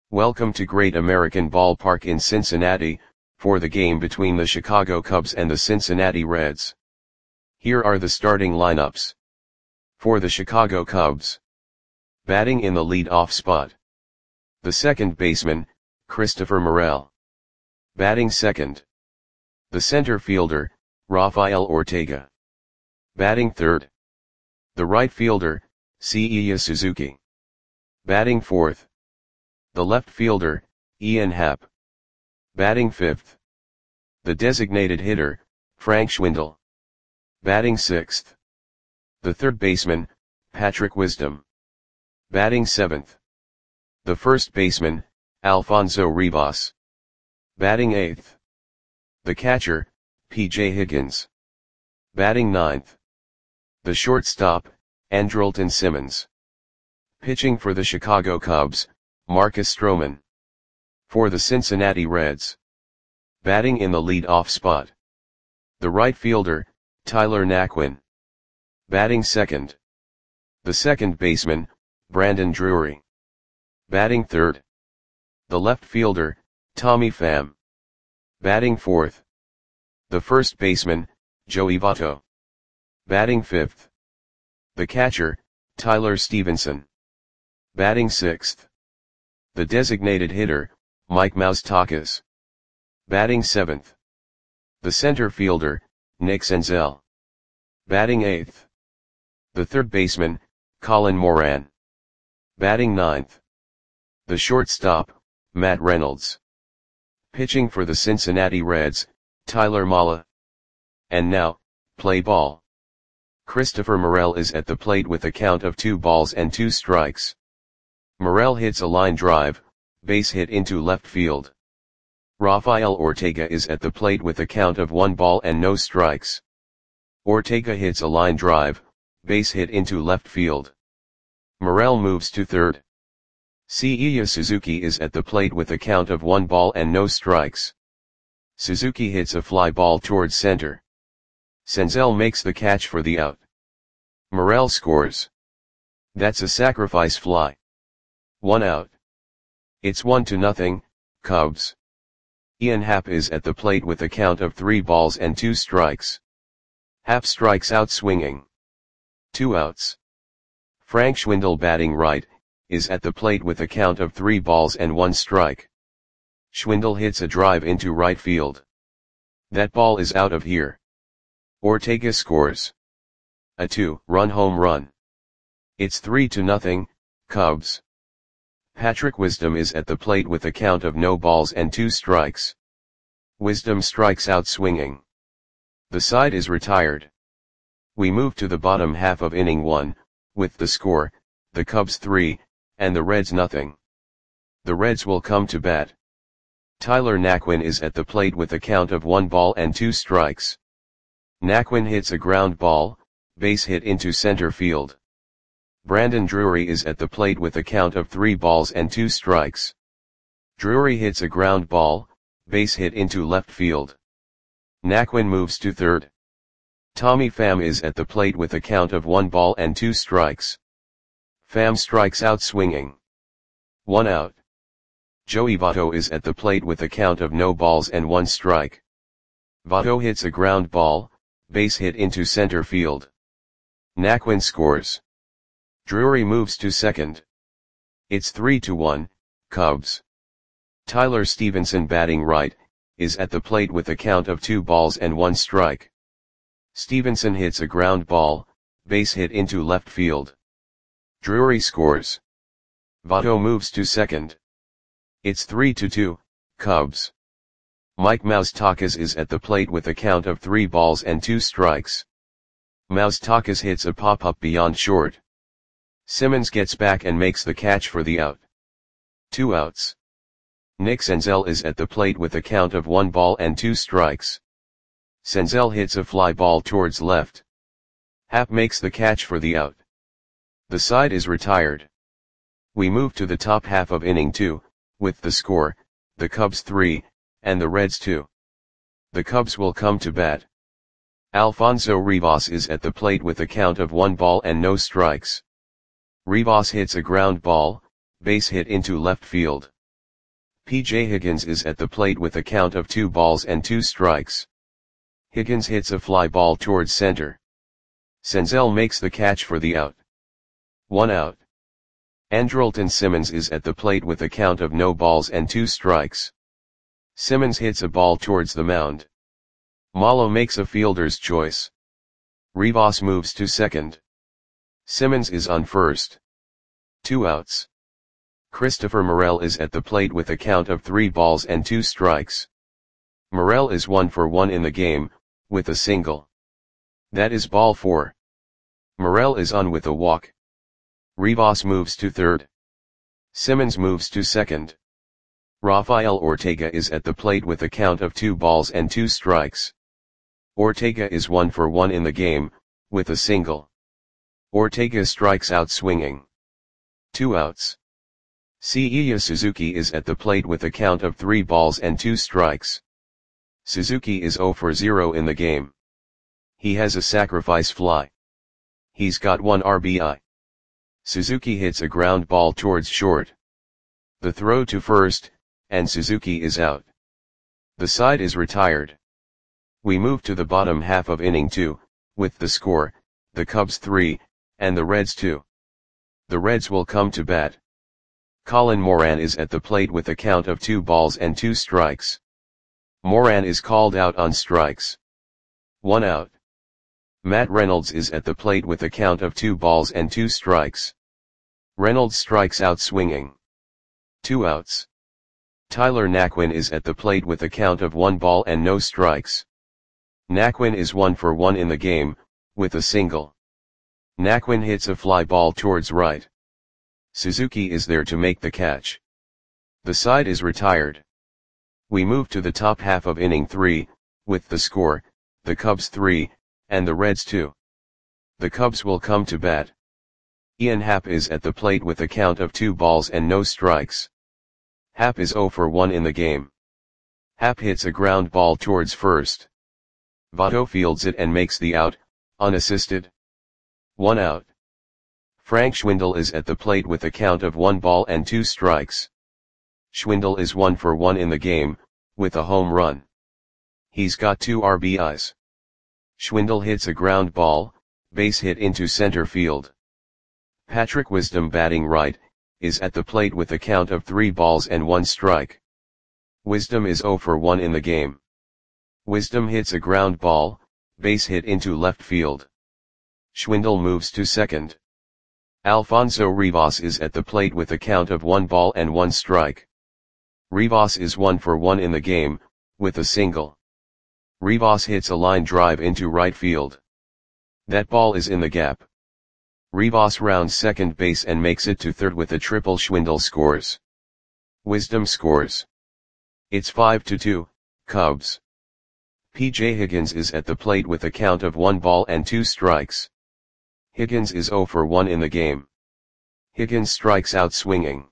Welcome to Great American Ballpark in Cincinnati, for the game between the Chicago Cubs and the Cincinnati Reds. Here are the starting lineups. For the Chicago Cubs. Batting in the lead-off spot. The second baseman, Christopher Morel. Batting second. The center fielder, Rafael Ortega. Batting third. The right fielder, Seiya Suzuki. Batting fourth. The left fielder, Ian Happ. Batting fifth. The designated hitter, Frank Schwindel. Batting sixth. The third baseman, Patrick Wisdom. Batting seventh. The first baseman, Alfonso Rivas. Batting eighth. The catcher, P.J. Higgins. Batting ninth. The shortstop, Andrelton Simmons. Pitching for the Chicago Cubs, Marcus Stroman. For the Cincinnati Reds. Batting in the lead-off spot. The right fielder, Tyler Naquin. Batting second. The second baseman, Brandon Drury. Batting third. The left fielder, Tommy Pham. Batting fourth. The first baseman, Joey Votto. Batting fifth. The catcher, Tyler Stevenson. Batting sixth. The designated hitter, Mike Moustakas. Batting seventh. The center fielder, Nick Senzel. Batting eighth. The third baseman, Colin Moran. Batting ninth. The shortstop, Matt Reynolds. Pitching for the Cincinnati Reds, Tyler Mahle. And now, play ball. Christopher Morel is at the plate with a count of 2-2. Morel hits a line drive, base hit into left field. Rafael Ortega is at the plate with a count of 1-0. Ortega hits a line drive, base hit into left field. Morel moves to third. Seiya Suzuki is at the plate with a count of 1-0. Suzuki hits a fly ball towards center. Senzel makes the catch for the out. Morel scores. That's a sacrifice fly. 1 out. It's 1-0, Cubs. Ian Happ is at the plate with a count of 3-2. Happ strikes out swinging. 2 outs. Frank Schwindel, batting right, is at the plate with a count of 3-1. Schwindel hits a drive into right field. That ball is out of here. Ortega scores. A 2-run home run. It's 3-0, Cubs. Patrick Wisdom is at the plate with a count of 0-2. Wisdom strikes out swinging. The side is retired. We move to the bottom half of inning 1, with the score, the Cubs 3, and the Reds 0. The Reds will come to bat. Tyler Naquin is at the plate with a count of 1-2. Naquin hits a ground ball, base hit into center field. Brandon Drury is at the plate with a count of 3-2. Drury hits a ground ball, base hit into left field. Naquin moves to third. Tommy Pham is at the plate with a count of 1-2. Pham strikes out swinging. 1 out. Joey Votto is at the plate with a count of 0-1. Votto hits a ground ball, base hit into center field. Naquin scores. Drury moves to second. It's 3-1, Cubs. Tyler Stevenson, batting right, is at the plate with a count of 2-1. Stevenson hits a ground ball, base hit into left field. Drury scores. Votto moves to second. It's 3-2, Cubs. Mike Moustakas is at the plate with a count of 3-2. Moustakas hits a pop-up beyond short. Simmons gets back and makes the catch for the out. 2 outs. Nick Senzel is at the plate with a count of 1-2. Senzel hits a fly ball towards left. Happ makes the catch for the out. The side is retired. We move to the top half of inning 2, with the score, the Cubs 3, and the Reds 2. The Cubs will come to bat. Alfonso Rivas is at the plate with a count of 1-0. Rivas hits a ground ball, base hit into left field. P.J. Higgins is at the plate with a count of 2 balls and 2 strikes. Higgins hits a fly ball towards center. Senzel makes the catch for the out. 1 out. Andrelton Simmons is at the plate with a count of no balls and 2 strikes. Simmons hits a ball towards the mound. Malo makes a fielder's choice. Rivas moves to second. Simmons is on first. 2 outs. Christopher Morel is at the plate with a count of 3 balls and 2 strikes. Morel is 1 for 1 in the game, with a single. That is ball 4. Morel is on with a walk. Rivas moves to third. Simmons moves to second. Rafael Ortega is at the plate with a count of 2 balls and 2 strikes. Ortega is 1 for 1 in the game, with a single. Ortega strikes out swinging. 2 outs. Seiya Suzuki is at the plate with a count of 3 balls and 2 strikes. Suzuki is 0 for 0 in the game. He has a sacrifice fly. He's got 1 RBI. Suzuki hits a ground ball towards short. The throw to first, and Suzuki is out. The side is retired. We move to the bottom half of inning 2, with the score, the Cubs 3, and the Reds 2. The Reds will come to bat. Colin Moran is at the plate with a count of 2 balls and 2 strikes. Moran is called out on strikes. 1 out. Matt Reynolds is at the plate with a count of 2 balls and 2 strikes. Reynolds strikes out swinging. 2 outs. Tyler Naquin is at the plate with a count of 1 ball and no strikes. Naquin is 1 for 1 in the game, with a single. Naquin hits a fly ball towards right. Suzuki is there to make the catch. The side is retired. We move to the top half of inning 3, with the score, the Cubs 3, and the Reds 2. The Cubs will come to bat. Ian Happ is at the plate with a count of 2 balls and no strikes. Happ is 0 for 1 in the game. Happ hits a ground ball towards first. Votto fields it and makes the out, unassisted. 1 out. Frank Schwindel is at the plate with a count of 1 ball and 2 strikes. Schwindel is 1 for 1 in the game, with a home run. He's got 2 RBIs. Schwindel hits a ground ball, base hit into center field. Patrick Wisdom batting right, is at the plate with a count of 3 balls and 1 strike. Wisdom is 0 for 1 in the game. Wisdom hits a ground ball, base hit into left field. Schwindel moves to second. Alfonso Rivas is at the plate with a count of 1 ball and 1 strike. Rivas is 1 for 1 in the game, with a single. Rivas hits a line drive into right field. That ball is in the gap. Rivas rounds second base and makes it to third with a triple. Schwindel scores. Wisdom scores. It's 5-2, Cubs. P.J. Higgins is at the plate with a count of 1 ball and 2 strikes. Higgins is 0 for 1 in the game. Higgins strikes out swinging.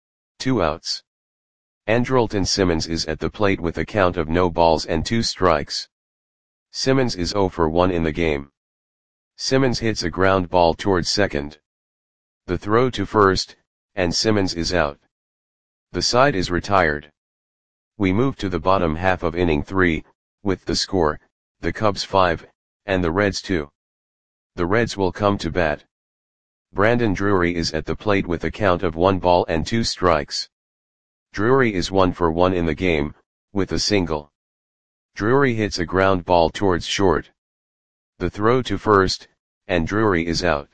2 outs. Andrelton Simmons is at the plate with a count of no balls and 2 strikes. Simmons is 0 for 1 in the game. Simmons hits a ground ball towards second. The throw to first, and Simmons is out. The side is retired. We move to the bottom half of inning 3, with the score, the Cubs 5, and the Reds 2. The Reds will come to bat. Brandon Drury is at the plate with a count of 1 ball and 2 strikes. Drury is 1 for 1 in the game, with a single. Drury hits a ground ball towards short. The throw to first, and Drury is out.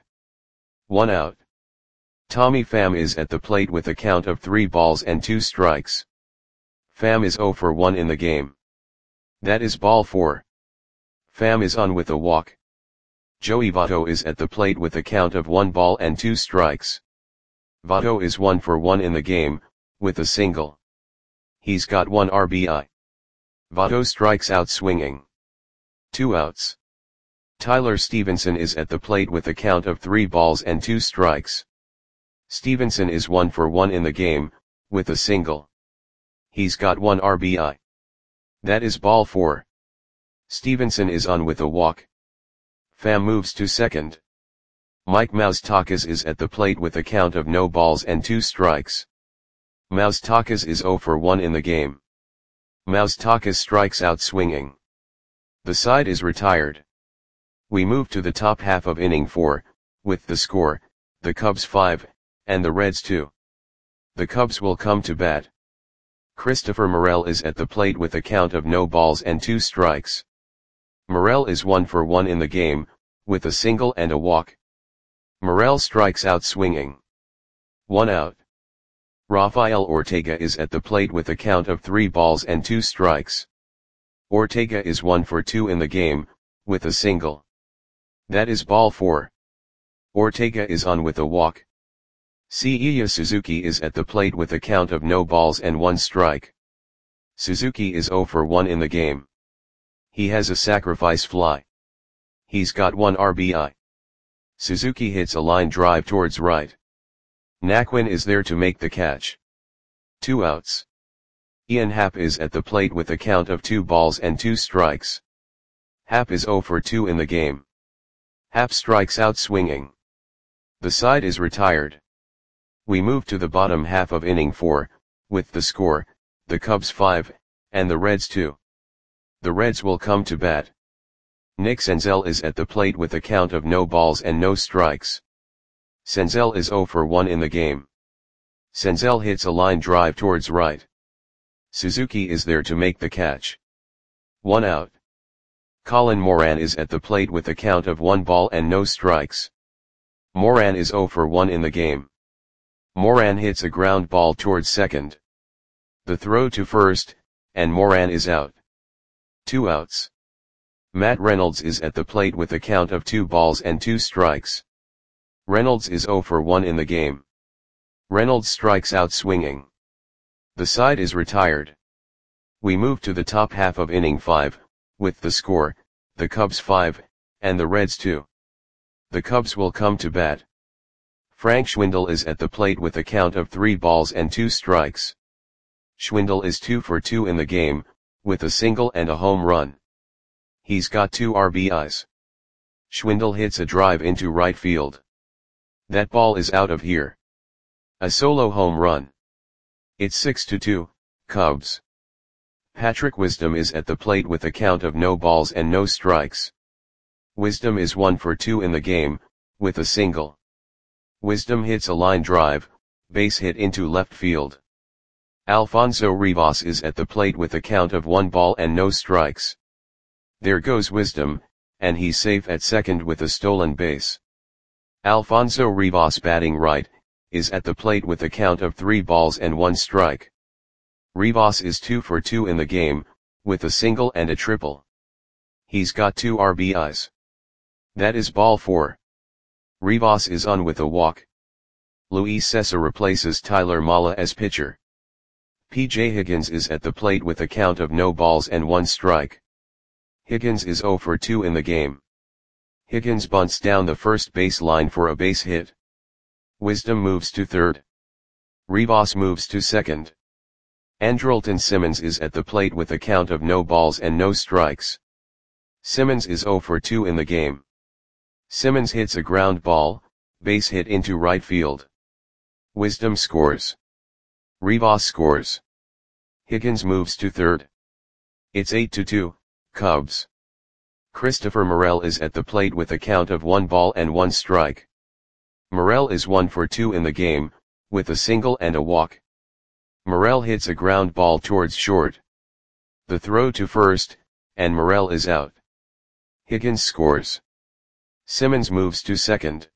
1 out. Tommy Pham is at the plate with a count of 3 balls and 2 strikes. Pham is 0 for 1 in the game. That is ball 4. Pham is on with a walk. Joey Votto is at the plate with a count of 1 ball and 2 strikes. Votto is 1 for 1 in the game, with a single. He's got 1 RBI. Votto strikes out swinging. 2 outs. Tyler Stevenson is at the plate with a count of 3 balls and 2 strikes. Stevenson is 1 for 1 in the game, with a single. He's got 1 RBI. That is ball 4. Stevenson is on with a walk. Pham moves to second. Mike Moustakas is at the plate with a count of no balls and 2 strikes. Moustakas is 0 for 1 in the game. Moustakas strikes out swinging. The side is retired. We move to the top half of inning 4, with the score, the Cubs 5, and the Reds 2. The Cubs will come to bat. Christopher Morel is at the plate with a count of no balls and 2 strikes. Morel is 1 for 1 in the game, with a single and a walk. Morel strikes out swinging. 1 out. Rafael Ortega is at the plate with a count of 3 balls and 2 strikes. Ortega is 1 for 2 in the game, with a single. That is ball 4. Ortega is on with a walk. Seiya Suzuki is at the plate with a count of no balls and 1 strike. Suzuki is 0 for 1 in the game. He has a sacrifice fly. He's got 1 RBI. Suzuki hits a line drive towards right. Naquin is there to make the catch. 2 outs. Ian Happ is at the plate with a count of 2 balls and 2 strikes. Happ is 0 for 2 in the game. Happ strikes out swinging. The side is retired. We move to the bottom half of inning 4, with the score, the Cubs 5, and the Reds 2. The Reds will come to bat. Nick Senzel is at the plate with a count of no balls and no strikes. Senzel is 0 for 1 in the game. Senzel hits a line drive towards right. Suzuki is there to make the catch. 1 out. Colin Moran is at the plate with a count of 1 ball and no strikes. Moran is 0 for 1 in the game. Moran hits a ground ball towards second. The throw to first, and Moran is out. 2 outs. Matt Reynolds is at the plate with a count of 2 balls and 2 strikes. Reynolds is 0 for 1 in the game. Reynolds strikes out swinging. The side is retired. We move to the top half of inning 5, with the score, the Cubs 5, and the Reds 2. The Cubs will come to bat. Frank Schwindel is at the plate with a count of 3 balls and 2 strikes. Schwindel is 2 for 2 in the game, with a single and a home run. He's got 2 RBIs. Schwindel hits a drive into right field. That ball is out of here. A solo home run. It's 6-2, Cubs. Patrick Wisdom is at the plate with a count of no balls and no strikes. Wisdom is 1 for 2 in the game, with a single. Wisdom hits a line drive, base hit into left field. Alfonso Rivas is at the plate with a count of 1 ball and no strikes. There goes Wisdom, and he's safe at second with a stolen base. Alfonso Rivas, batting right, is at the plate with a count of 3 balls and 1 strike. Rivas is 2 for 2 in the game, with a single and a triple. He's got 2 RBIs. That is ball 4. Rivas is on with a walk. Luis Cessa replaces Tyler Mala as pitcher. P.J. Higgins is at the plate with a count of no balls and 1 strike. Higgins is 0 for 2 in the game. Higgins bunts down the first base line for a base hit. Wisdom moves to third. Rivas moves to second. Andrelton Simmons is at the plate with a count of no balls and no strikes. Simmons is 0 for 2 in the game. Simmons hits a ground ball, base hit into right field. Wisdom scores. Rivas scores. Higgins moves to third. It's 8-2, Cubs. Christopher Morel is at the plate with a count of 1 ball and 1 strike. Morel is 1 for 2 in the game, with a single and a walk. Morel hits a ground ball towards short. The throw to first, and Morel is out. Higgins scores. Simmons moves to second.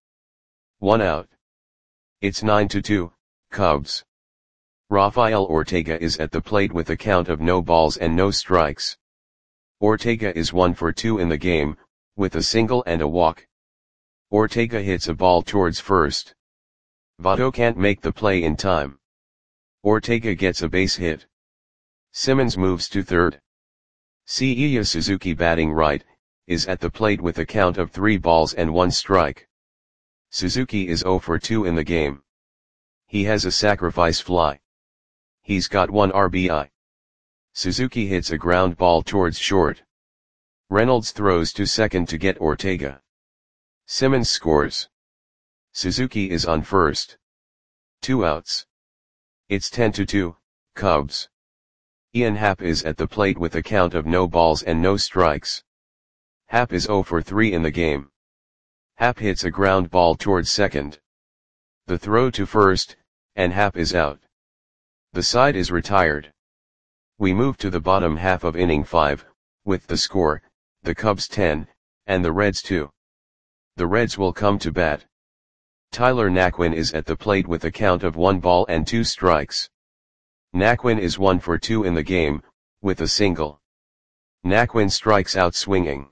1 out. It's 9-2, Cubs. Rafael Ortega is at the plate with a count of no balls and no strikes. Ortega is 1 for 2 in the game, with a single and a walk. Ortega hits a ball towards first. Votto can't make the play in time. Ortega gets a base hit. Simmons moves to third. Seiya Suzuki, batting right, is at the plate with a count of 3 balls and 1 strike. Suzuki is 0 for 2 in the game. He has a sacrifice fly. He's got 1 RBI. Suzuki hits a ground ball towards short. Reynolds throws to second to get Ortega. Simmons scores. Suzuki is on first. 2 outs. It's 10-2, Cubs. Ian Happ is at the plate with a count of no balls and no strikes. Happ is 0 for 3 in the game. Happ hits a ground ball towards second. The throw to first, and Happ is out. The side is retired. We move to the bottom half of inning 5, with the score, the Cubs 10, and the Reds 2. The Reds will come to bat. Tyler Naquin is at the plate with a count of 1 ball and 2 strikes. Naquin is 1 for 2 in the game, with a single. Naquin strikes out swinging.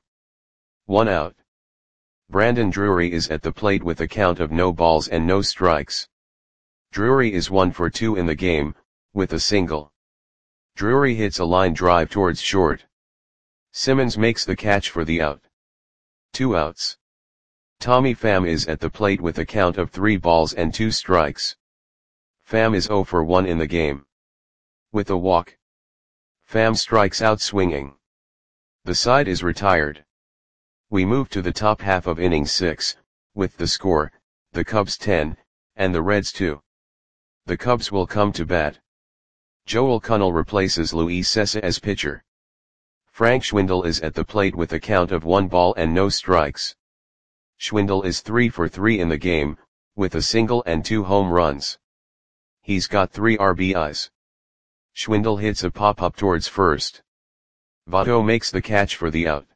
1 out. Brandon Drury is at the plate with a count of no balls and no strikes. Drury is 1 for 2 in the game, with a single. Drury hits a line drive towards short. Simmons makes the catch for the out. 2 outs. Tommy Pham is at the plate with a count of 3 balls and 2 strikes. Pham is 0 for 1 in the game. With a walk. Pham strikes out swinging. The side is retired. We move to the top half of inning 6, with the score, the Cubs 10, and the Reds 2. The Cubs will come to bat. Joel Kunnel replaces Luis Cessa as pitcher. Frank Schwindel is at the plate with a count of 1 ball and no strikes. Schwindel is 3 for 3 in the game, with a single and 2 home runs. He's got 3 RBIs. Schwindel hits a pop-up towards first. Votto makes the catch for the out.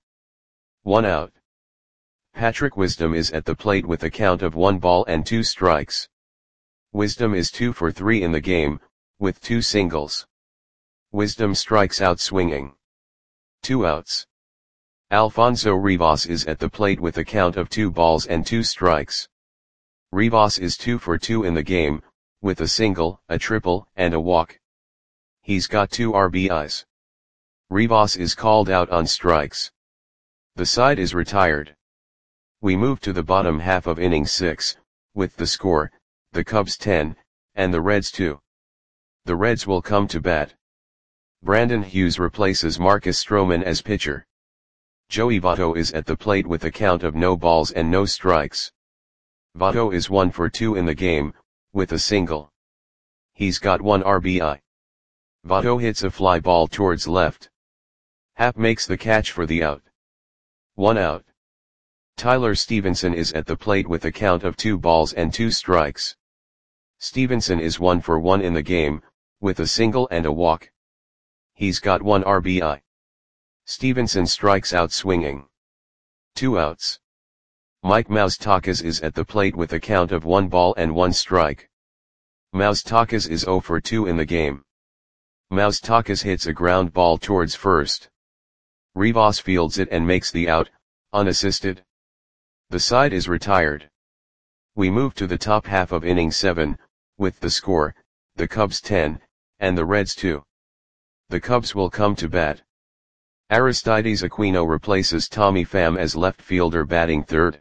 1 out. Patrick Wisdom is at the plate with a count of 1 ball and 2 strikes. Wisdom is 2 for 3 in the game, with 2 singles. Wisdom strikes out swinging. 2 outs. Alfonso Rivas is at the plate with a count of 2 balls and 2 strikes. Rivas is 2 for 2 in the game, with a single, a triple, and a walk. He's got 2 RBIs. Rivas is called out on strikes. The side is retired. We move to the bottom half of inning 6, with the score, the Cubs 10, and the Reds 2. The Reds will come to bat. Brandon Hughes replaces Marcus Stroman as pitcher. Joey Votto is at the plate with a count of no balls and no strikes. Votto is 1 for 2 in the game, with a single. He's got 1 RBI. Votto hits a fly ball towards left. Happ makes the catch for the out. 1 out. Tyler Stevenson is at the plate with a count of 2 balls and 2 strikes. Stevenson is 1 for 1 in the game, with a single and a walk. He's got 1 RBI. Stevenson strikes out swinging. 2 outs. Mike Moustakas is at the plate with a count of 1 ball and 1 strike. Moustakas is 0 for 2 in the game. Moustakas hits a ground ball towards first. Rivas fields it and makes the out, unassisted. The side is retired. We move to the top half of inning 7, with the score, the Cubs 10, and the Reds 2. The Cubs will come to bat. Aristides Aquino replaces Tommy Pham as left fielder batting third.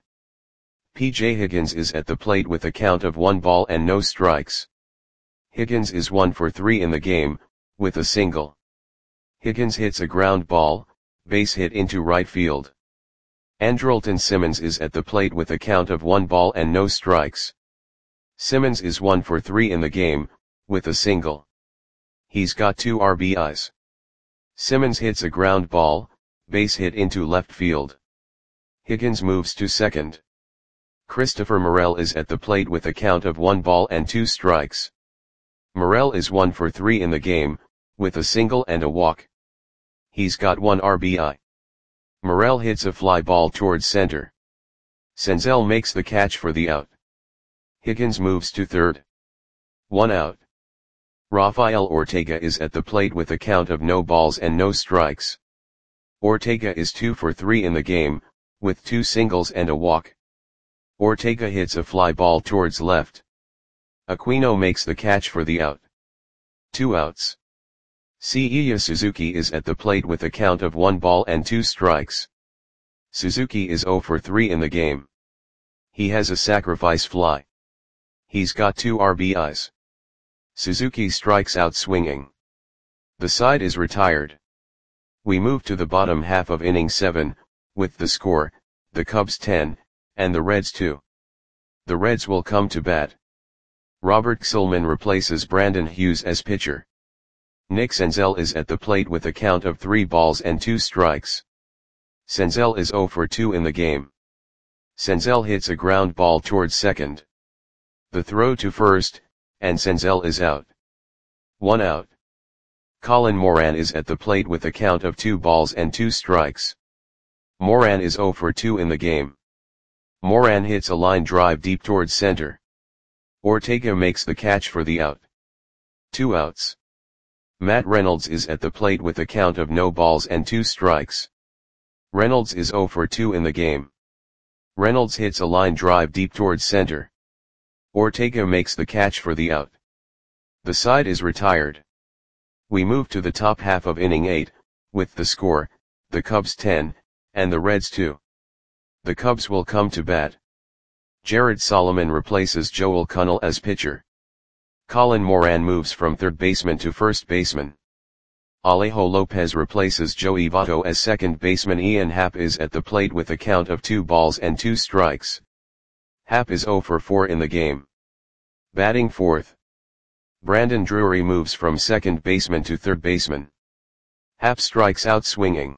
P.J. Higgins is at the plate with a count of 1 ball and no strikes. Higgins is 1 for 3 in the game, with a single. Higgins hits a ground ball, base hit into right field. Andrelton Simmons is at the plate with a count of 1 ball and no strikes. Simmons is 1 for 3 in the game, with a single. He's got 2 RBIs. Simmons hits a ground ball, base hit into left field. Higgins moves to second. Christopher Morel is at the plate with a count of 1 ball and 2 strikes. Morel is 1 for 3 in the game, with a single and a walk. He's got 1 RBI. Morel hits a fly ball towards center. Senzel makes the catch for the out. Higgins moves to third. 1 out. Rafael Ortega is at the plate with a count of no balls and no strikes. Ortega is 2 for 3 in the game, with 2 singles and a walk. Ortega hits a fly ball towards left. Aquino makes the catch for the out. 2 outs. Seiya Suzuki is at the plate with a count of 1 ball and 2 strikes. Suzuki is 0 for 3 in the game. He has a sacrifice fly. He's got 2 RBIs. Suzuki strikes out swinging. The side is retired. We move to the bottom half of inning 7, with the score, the Cubs 10, and the Reds 2. The Reds will come to bat. Robert Xilman replaces Brandon Hughes as pitcher. Nick Senzel is at the plate with a count of 3 balls and 2 strikes. Senzel is 0 for 2 in the game. Senzel hits a ground ball towards second. The throw to first, and Senzel is out. 1 out. Colin Moran is at the plate with a count of 2 balls and 2 strikes. Moran is 0 for 2 in the game. Moran hits a line drive deep towards center. Ortega makes the catch for the out. 2 outs. Matt Reynolds is at the plate with a count of no balls and 2 strikes. Reynolds is 0 for 2 in the game. Reynolds hits a line drive deep towards center. Ortega makes the catch for the out. The side is retired. We move to the top half of inning 8, with the score, the Cubs 10, and the Reds 2. The Cubs will come to bat. Jared Solomon replaces Joel Kunnell as pitcher. Colin Moran moves from third baseman to first baseman. Alejo Lopez replaces Joey Votto as second baseman. Ian Happ is at the plate with a count of 2 balls and 2 strikes. Happ is 0 for 4 in the game. Batting fourth. Brandon Drury moves from second baseman to third baseman. Happ strikes out swinging.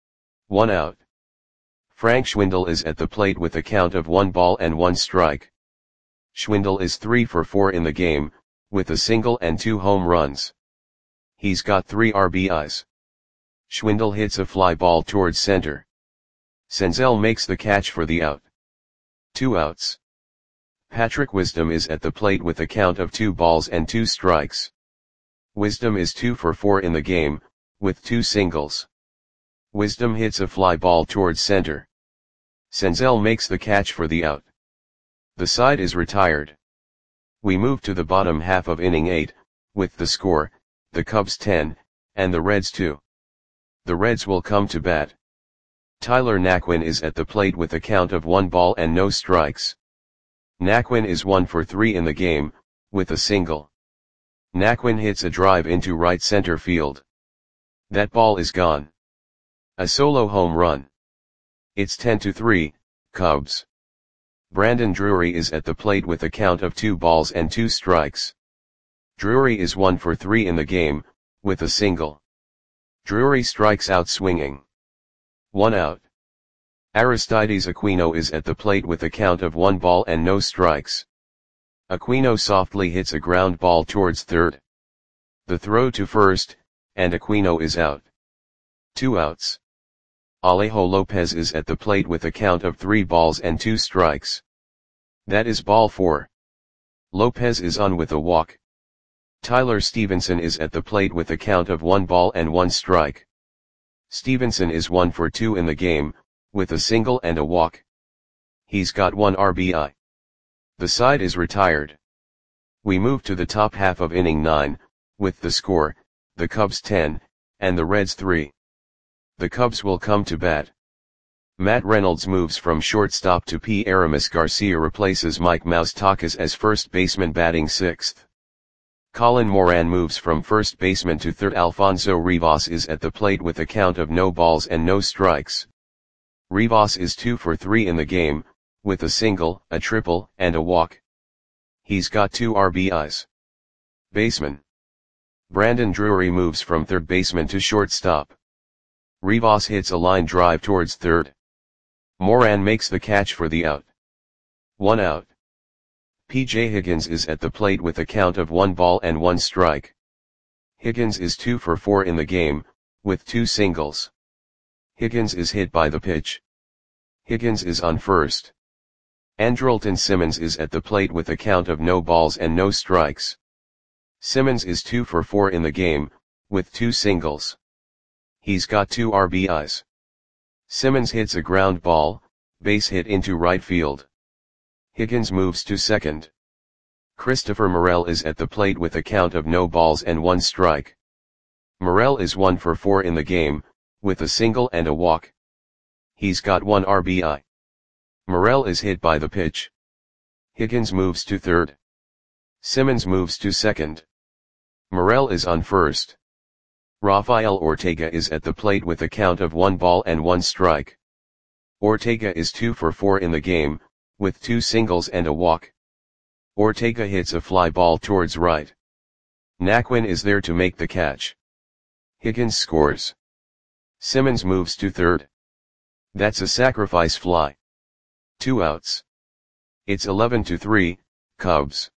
1 out. Frank Schwindel is at the plate with a count of 1 ball and 1 strike. Schwindel is 3 for 4 in the game, with a single and 2 home runs. He's got 3 RBIs. Schwindel hits a fly ball towards center. Senzel makes the catch for the out. 2 outs. Patrick Wisdom is at the plate with a count of 2 balls and 2 strikes. Wisdom is 2 for 4 in the game, with 2 singles. Wisdom hits a fly ball towards center. Senzel makes the catch for the out. The side is retired. We move to the bottom half of inning 8, with the score, the Cubs 10, and the Reds 2. The Reds will come to bat. Tyler Naquin is at the plate with a count of 1 ball and no strikes. Naquin is 1 for 3 in the game, with a single. Naquin hits a drive into right center field. That ball is gone. A solo home run. It's 10-3, Cubs. Brandon Drury is at the plate with a count of 2 balls and 2 strikes. Drury is 1 for 3 in the game, with a single. Drury strikes out swinging. 1 out. Aristides Aquino is at the plate with a count of 1 ball and no strikes. Aquino softly hits a ground ball towards third. The throw to first, and Aquino is out. 2 outs. Alejo Lopez is at the plate with a count of 3 balls and 2 strikes. That is ball 4. Lopez is on with a walk. Tyler Stevenson is at the plate with a count of 1 ball and 1 strike. Stevenson is 1 for 2 in the game, with a single and a walk. He's got 1 RBI. The side is retired. We move to the top half of inning 9, with the score, the Cubs 10, and the Reds 3. The Cubs will come to bat. Matt Reynolds moves from shortstop to P. Aramis Garcia replaces Mike Moustakas as first baseman batting 6th. Colin Moran moves from first baseman to third. Alfonso Rivas is at the plate with a count of no balls and no strikes. Rivas is 2 for 3 in the game, with a single, a triple, and a walk. He's got 2 RBIs. Baseman. Brandon Drury moves from third baseman to shortstop. Rivas hits a line drive towards third. Moran makes the catch for the out. 1 out. P.J. Higgins is at the plate with a count of 1 ball and 1 strike. Higgins is 2 for 4 in the game, with 2 singles. Higgins is hit by the pitch. Higgins is on first. Andrelton Simmons is at the plate with a count of no balls and no strikes. Simmons is 2 for 4 in the game, with 2 singles. He's got 2 RBIs. Simmons hits a ground ball, base hit into right field. Higgins moves to second. Christopher Morel is at the plate with a count of no balls and 1 strike. Morel is 1 for 4 in the game, with a single and a walk. He's got 1 RBI. Morel is hit by the pitch. Higgins moves to third. Simmons moves to second. Morel is on first. Rafael Ortega is at the plate with a count of 1 ball and 1 strike. Ortega is 2 for 4 in the game, with 2 singles and a walk. Ortega hits a fly ball towards right. Naquin is there to make the catch. Higgins scores. Simmons moves to third. That's a sacrifice fly. 2 outs. It's 11-3, Cubs.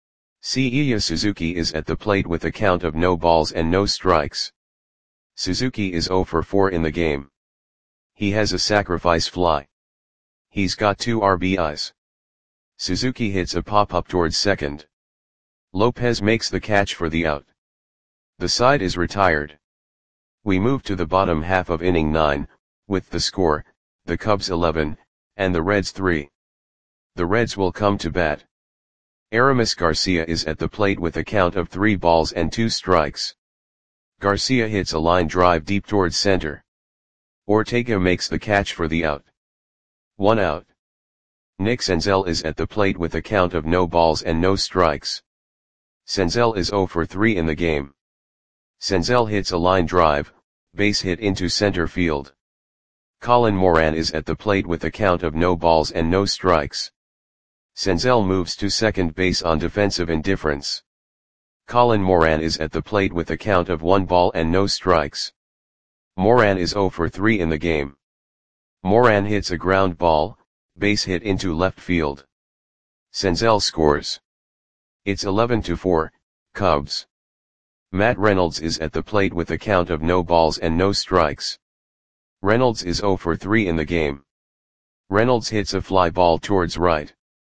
Seiya Suzuki is at the plate with a count of no balls and no strikes. Suzuki is 0 for 4 in the game. He has a sacrifice fly. He's got 2 RBIs. Suzuki hits a pop-up towards second. Lopez makes the catch for the out. The side is retired. We move to the bottom half of inning 9, with the score, the Cubs 11, and the Reds 3. The Reds will come to bat. Aramis Garcia is at the plate with a count of 3 balls and 2 strikes. Garcia hits a line drive deep towards center. Ortega makes the catch for the out. 1 out. Nick Senzel is at the plate with a count of no balls and no strikes. Senzel is 0 for 3 in the game. Senzel hits a line drive, base hit into center field. Colin Moran is at the plate with a count of no balls and no strikes. Senzel moves to second base on defensive indifference. Colin Moran is at the plate with a count of 1 ball and no strikes. Moran is 0 for 3 in the game. Moran hits a ground ball, base hit into left field. Senzel scores. It's 11-4, Cubs. Matt Reynolds is at the plate with a count of no balls and no strikes. Reynolds is 0 for 3 in the game. Reynolds hits a fly ball towards right.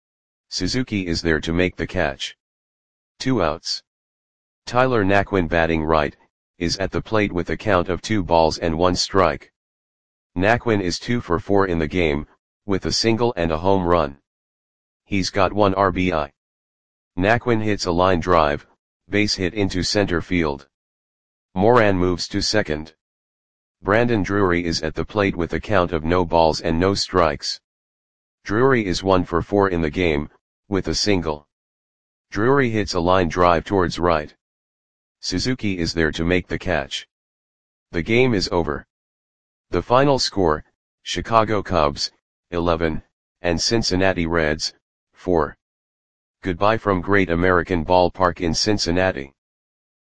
Suzuki is there to make the catch. 2 outs. Tyler Naquin, batting right, is at the plate with a count of 2 balls and 1 strike. Naquin is 2 for 4 in the game, with a single and a home run. He's got 1 RBI. Naquin hits a line drive, base hit into center field. Moran moves to second. Brandon Drury is at the plate with a count of no balls and no strikes. Drury is 1 for 4 in the game, with a single. Drury hits a line drive towards right. Suzuki is there to make the catch. The game is over. The final score, Chicago Cubs, 11, and Cincinnati Reds, 4. Goodbye from Great American Ballpark in Cincinnati.